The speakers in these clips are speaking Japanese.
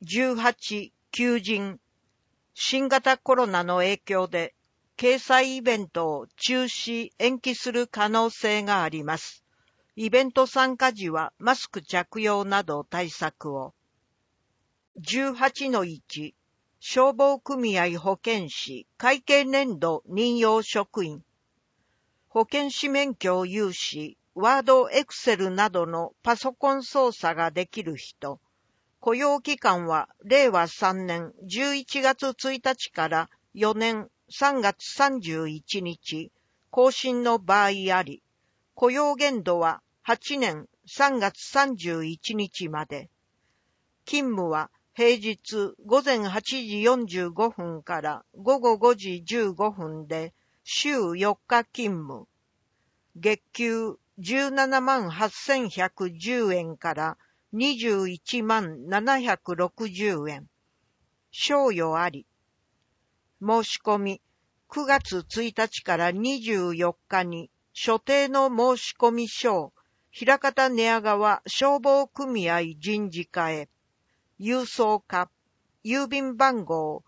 18、求人。新型コロナの影響で、掲載イベントを中止・延期する可能性があります。イベント参加時はマスク着用など対策を。18-1、消防組合保健師会計年度任用職員。保健師免許を有し、ワード、エクセルなどのパソコン操作ができる人。雇用期間は令和3年11月1日から4年3月31日、更新の場合あり、雇用限度は8年3月31日まで。勤務は平日午前8時45分から午後5時15分で週4日勤務。月給17万8110円から21万760円。賞与あり。申し込み、9月1日から24日に、所定の申し込み書を、枚方寝屋川消防組合人事課へ、郵送課、郵便番号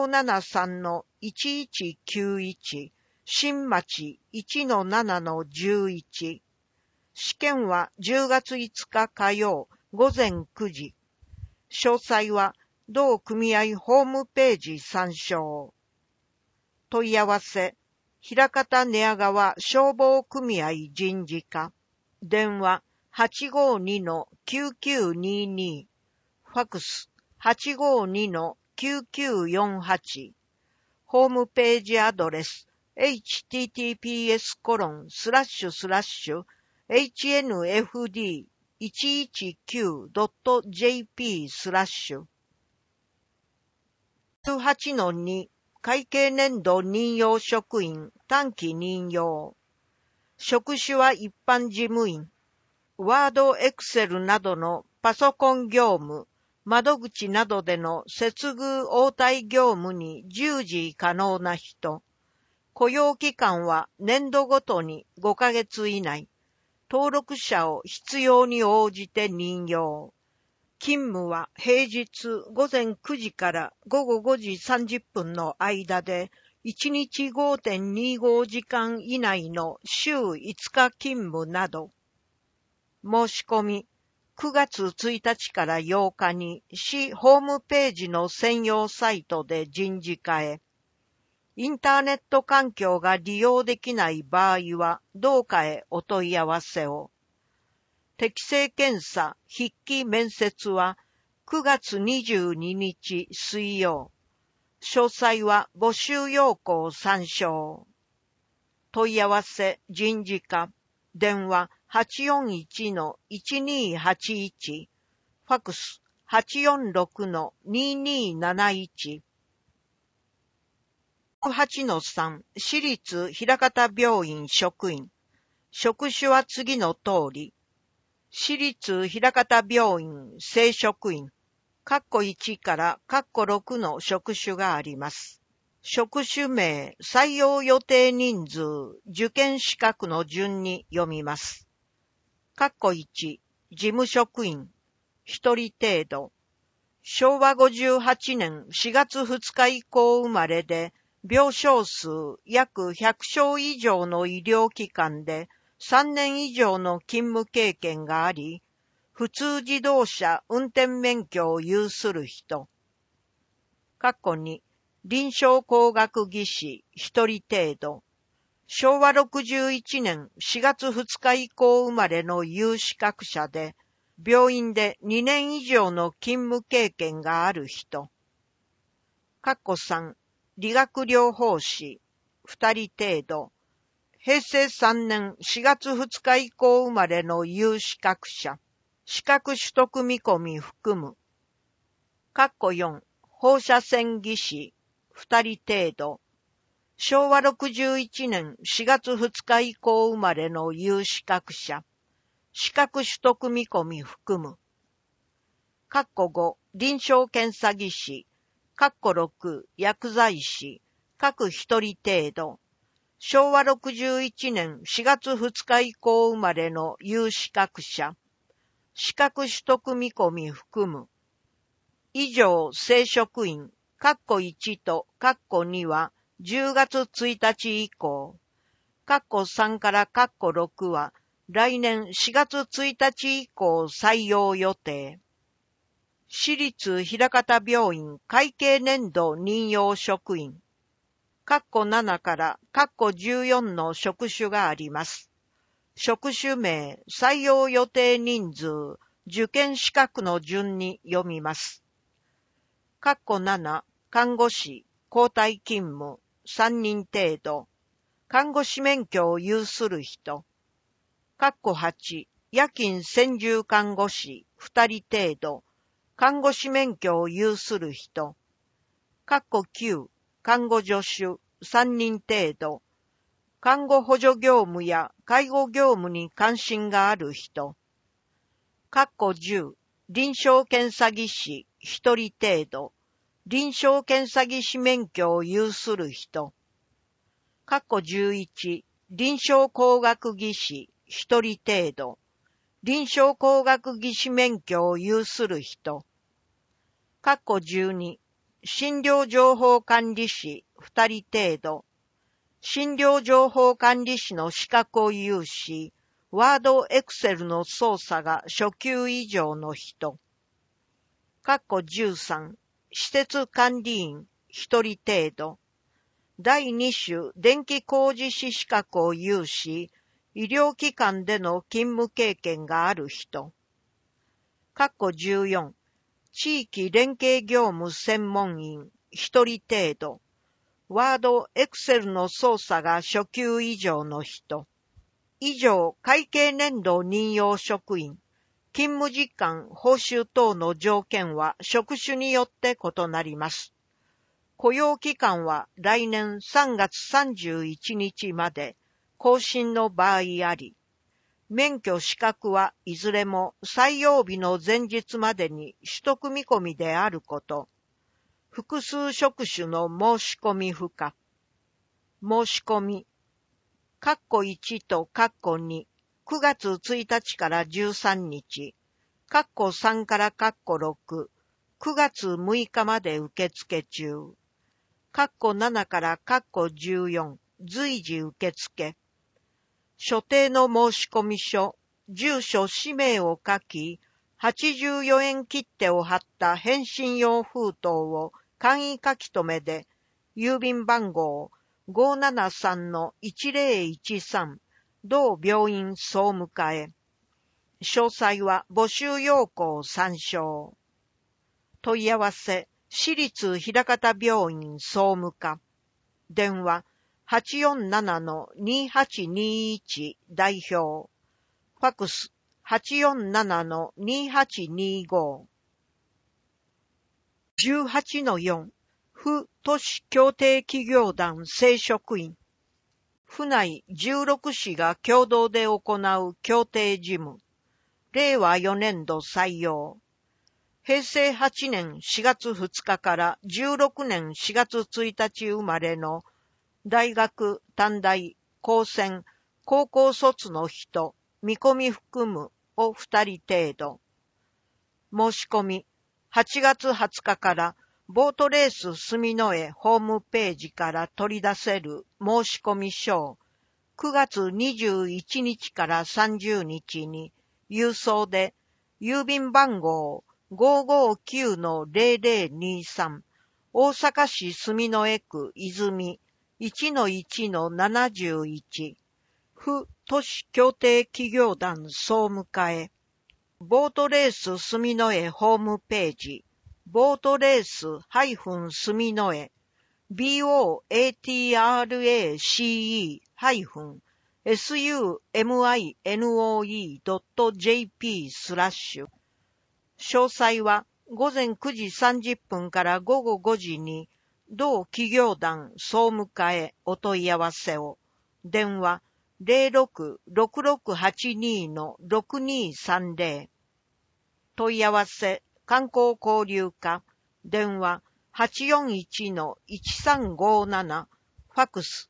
573-1191、新町 1-7-11。試験は10月5日火曜午前9時。詳細は同組合ホームページ参照。問い合わせ、枚方寝屋川消防組合人事課。電話 852-9922。ファクス 852-9948。ホームページアドレス https://hnfd119.jp/ 18-2会計年度任用職員短期任用。職種は一般事務員。ワード、エクセルなどのパソコン業務、窓口などでの接遇応対業務に従事可能な人。雇用期間は年度ごとに5ヶ月以内。登録者を必要に応じて任用。勤務は平日午前9時から午後5時30分の間で、1日 5.25 時間以内の週5日勤務など。申し込み、9月1日から8日に市ホームページの専用サイトで人事課へ。インターネット環境が利用できない場合は、同課へお問い合わせを。適性検査、筆記面接は9月22日水曜。詳細は募集要項参照。問い合わせ人事課。電話 841-1281。ファクス 846-2271。18-3私立枚方病院職員。職種は次の通り。私立枚方病院正職員。括弧1から括弧6の職種があります。職種名、採用予定人数、受験資格の順に読みます。括弧1、事務職員、1人程度。昭和58年4月2日以降生まれで、病床数約100床以上の医療機関で3年以上の勤務経験があり、普通自動車運転免許を有する人。括弧2、臨床工学技士1人程度。昭和61年4月2日以降生まれの有資格者で、病院で2年以上の勤務経験がある人。括弧3、理学療法士2人程度。平成3年4月2日以降生まれの有資格者。資格取得見込み含む。括弧4、放射線技師2人程度。昭和61年4月2日以降生まれの有資格者。資格取得見込み含む。括弧5、臨床検査技師。括弧6、薬剤師。各一人程度。昭和61年4月2日以降生まれの有資格者。資格取得見込み含む。 以上正職員、1と2は10月1日以降、3から6は来年4月1日以降採用予定。私立枚方病院会計年度任用職員、7から14の職種があります。職種名、採用予定人数、受験資格の順に読みます。7、看護師、交代勤務、3人程度。看護師免許を有する人。8、夜勤専従看護師、2人程度。看護師免許を有する人。9、看護助手、3人程度。看護補助業務や介護業務に関心がある人。10、臨床検査技師、1人程度。臨床検査技師免許を有する人。11、臨床工学技師、1人程度。臨床工学技師免許を有する人。12、診療情報管理士、2人程度。診療情報管理士の資格を有し、ワードエクセルの操作が初級以上の人。13、施設管理員、1人程度。第2種電気工事士資格を有し、医療機関での勤務経験がある人。14、地域連携業務専門員、1人程度。ワード、エクセルの操作が初級以上の人。以上、会計年度任用職員。勤務時間、報酬等の条件は職種によって異なります。雇用期間は来年3月31日まで、更新の場合あり、免許資格はいずれも採用日の前日までに取得見込みであること。複数職種の申し込み不可。申し込み。1と2、9月1日から13日。3から6、9月6日まで受付中。7から14、随時受付。所定の申し込み書、住所氏名を書き、84円切手を貼った返信用封筒を簡易書き留めで、郵便番号 573-1013 同病院総務課へ。詳細は募集要項を参照。問い合わせ、私立枚方病院総務課。電話、847-2821 代表。ファクス、847-2825。18-4、府都市協定企業団正職員。府内16市が共同で行う協定事務。令和4年度採用。平成8年4月2日から16年4月1日生まれの大学、短大、高専、高校卒の人、見込み含むを2人程度。申し込み、8月20日からボートレース住之江ホームページから取り出せる申し込み書を9月21日から30日に郵送で郵便番号 559-0023 大阪市住之江区泉 1-1-71 府都市協定企業団総務課へ。ボートレース住之江ホームページボートレース-住之江 boatracE-suminoe.jp/詳細は午前9時30分から午後5時に同企業団総務課へお問い合わせを。電話 06-6682-6230 問い合わせ観光交流課電話 841-1357 ファクス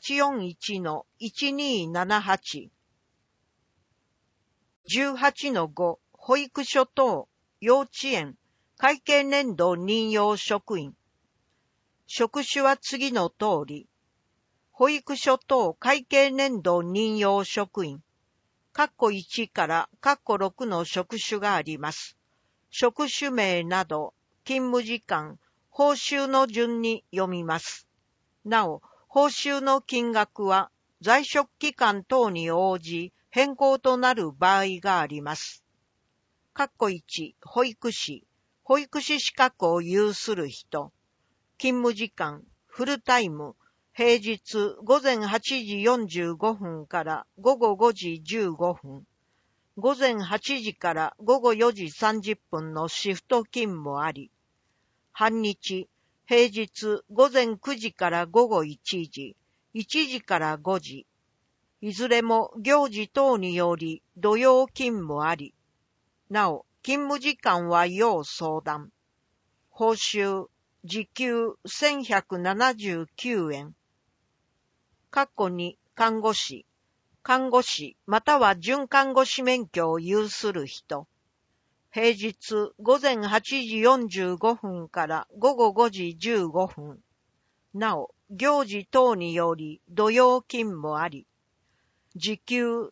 841-1278 18-5 保育所等幼稚園会計年度任用職員。職種は次の通り。保育所等会計年度任用職員。括弧1から括弧6の職種があります。職種名など、勤務時間、報酬の順に読みます。なお、報酬の金額は在職期間等に応じ変更となる場合があります。括弧1、保育士、保育士資格を有する人。勤務時間、フルタイム、平日午前8時45分から午後5時15分。午前8時から午後4時30分のシフト勤務あり。半日、平日午前9時から午後1時、1時から5時。いずれも行事等により土曜勤務あり。なお、勤務時間は要相談。報酬、時給1179円。括弧2、看護師。看護師または準看護師免許を有する人。平日午前8時45分から午後5時15分。なお、行事等により土曜勤務あり。時給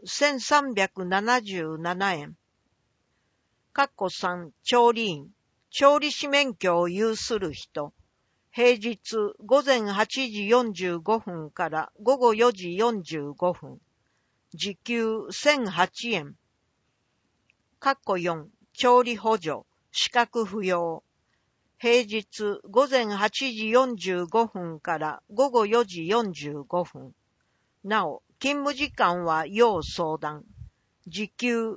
1377円。括弧3、調理員。調理師免許を有する人。平日午前8時45分から午後4時45分。時給1008円。括弧4、調理補助、資格不要。平日午前8時45分から午後4時45分。なお、勤務時間は要相談。時給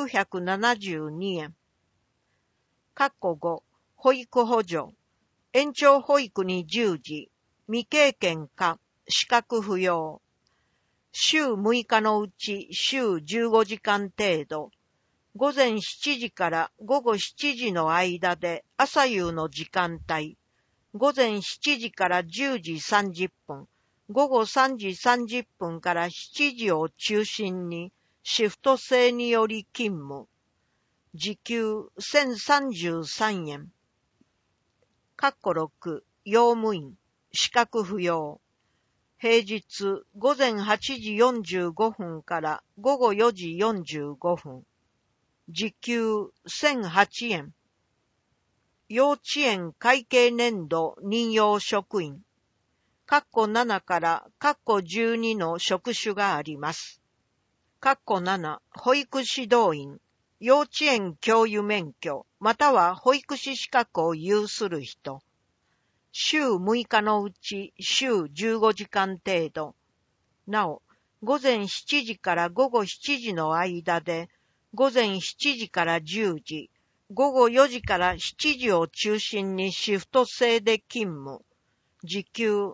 972円。括弧5、保育補助。延長保育に従事、未経験か、資格不要。週6日のうち週15時間程度、午前7時から午後7時の間で朝夕の時間帯、午前7時から10時30分、午後3時30分から7時を中心にシフト制により勤務。時給1033円。括弧6、用務員、資格不要。平日午前8時45分から午後4時45分。時給1008円。幼稚園会計年度任用職員。括弧7から括弧12の職種があります。括弧7、保育指導員。幼稚園教諭免許、または保育士資格を有する人。週6日のうち週15時間程度。なお、午前7時から午後7時の間で、午前7時から10時、午後4時から7時を中心にシフト制で勤務。時給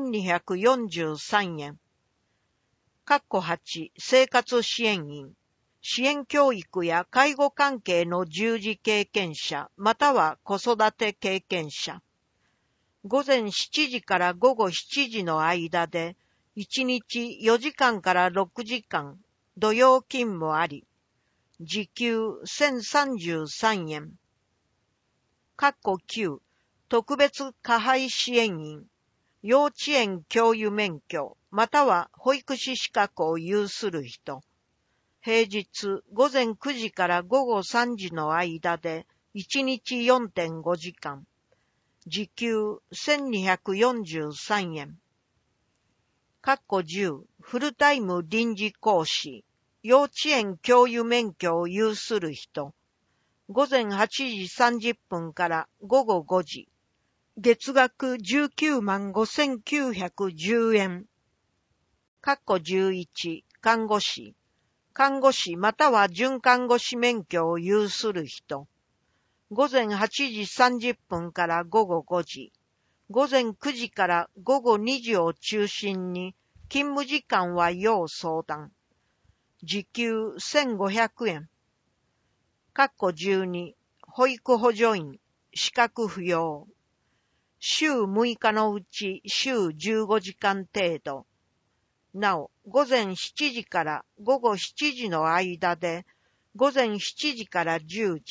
1243円。括弧8、生活支援員。支援教育や介護関係の従事経験者、または子育て経験者。午前7時から午後7時の間で、1日4時間から6時間、土曜勤務あり。時給1033円。括弧9、特別加配支援員。幼稚園教諭免許、または保育士資格を有する人。平日午前9時から午後3時の間で1日 4.5 時間。時給1243円。括弧10、フルタイム臨時講師。幼稚園教諭免許を有する人。午前8時30分から午後5時。月額19万5910円。括弧11、看護師。看護師または準看護師免許を有する人。午前8時30分から午後5時。午前9時から午後2時を中心に勤務時間は要相談。時給1500円。括弧12、保育補助員、資格不要。週6日のうち週15時間程度。なお、午前7時から午後7時の間で、午前7時から10時、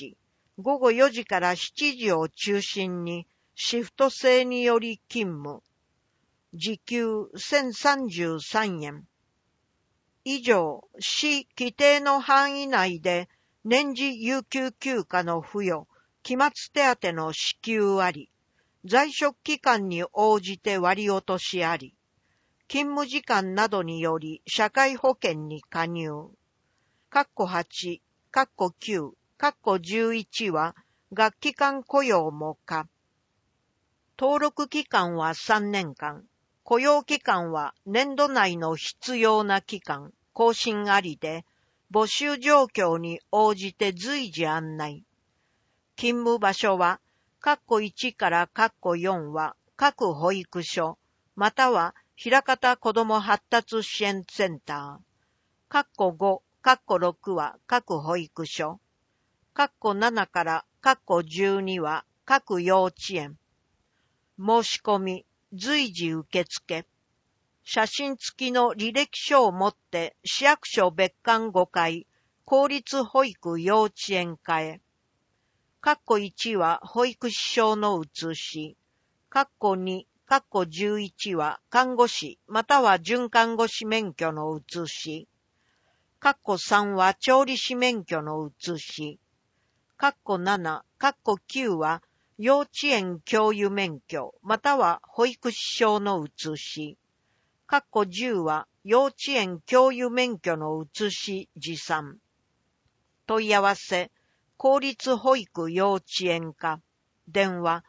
午後4時から7時を中心にシフト制により勤務。時給1033円。以上、市規定の範囲内で年次有給休暇の付与、期末手当の支給あり、在職期間に応じて割り落としあり、勤務時間などにより社会保険に加入。（8、（9、（11は学期間雇用も可。登録期間は3年間。雇用期間は年度内の必要な期間、更新ありで、募集状況に応じて随時案内。勤務場所は、1から 4は各保育所、または枚方子ども発達支援センター。5、6は各保育所。7から12は各幼稚園。申し込み、随時受付。写真付きの履歴書を持って市役所別館5階、公立保育幼稚園課へ。1は保育士証の写し。2、11は看護師または準看護師免許の写し。3は調理師免許の写し。7、9は幼稚園教諭免許または保育士証の写し。10は幼稚園教諭免許の写し持参。問い合わせ、公立保育幼稚園課。電話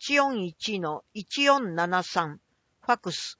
841-1473。ファクス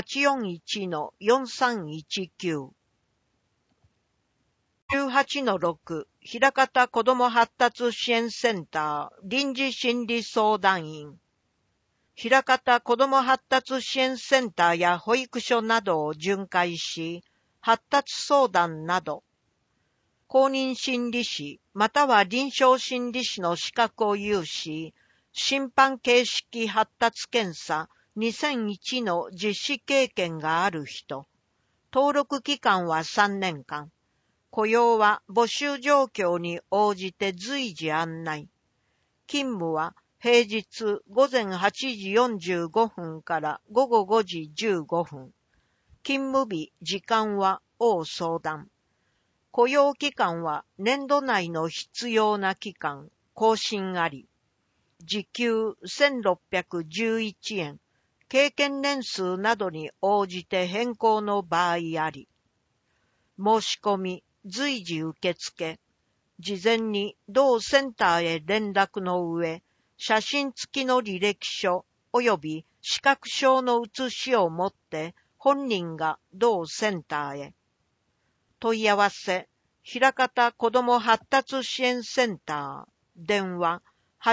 841-4319。18-6 枚方子ども発達支援センター臨時心理相談員。枚方子ども発達支援センターや保育所などを巡回し、発達相談など、公認心理師または臨床心理師の資格を有し、審判形式発達検査2001の実施経験がある人。登録期間は3年間。雇用は募集状況に応じて随時案内。勤務は平日午前8時45分から午後5時15分。勤務日、時間は相談。雇用期間は年度内の必要な期間、更新あり。時給1611円。経験年数などに応じて変更の場合あり。申し込み、随時受付。事前に同センターへ連絡の上、写真付きの履歴書及び資格証の写しを持って本人が同センターへ。問い合わせ、枚方子ども発達支援センター。電話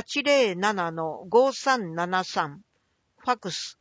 807-5373。ファクス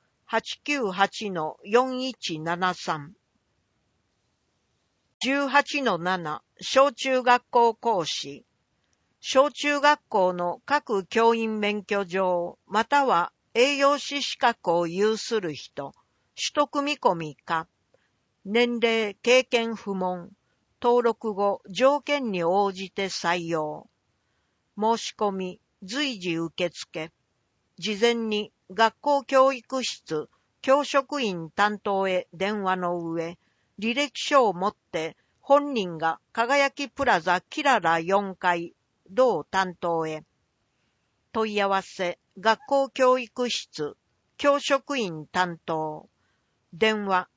898-4173。18-7 小中学校講師。小中学校の各教員免許状または栄養士資格を有する人、取得見込みか、年齢、経験不問、登録後条件に応じて採用。申し込み、随時受付。事前に学校教育室、教職員担当へ電話の上、履歴書を持って本人が輝きプラザキララ4階同担当へ。問い合わせ、学校教育室、教職員担当。電話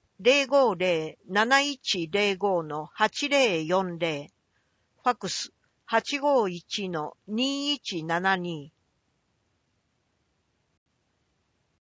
050-7105-8040。ファクス 851-2172。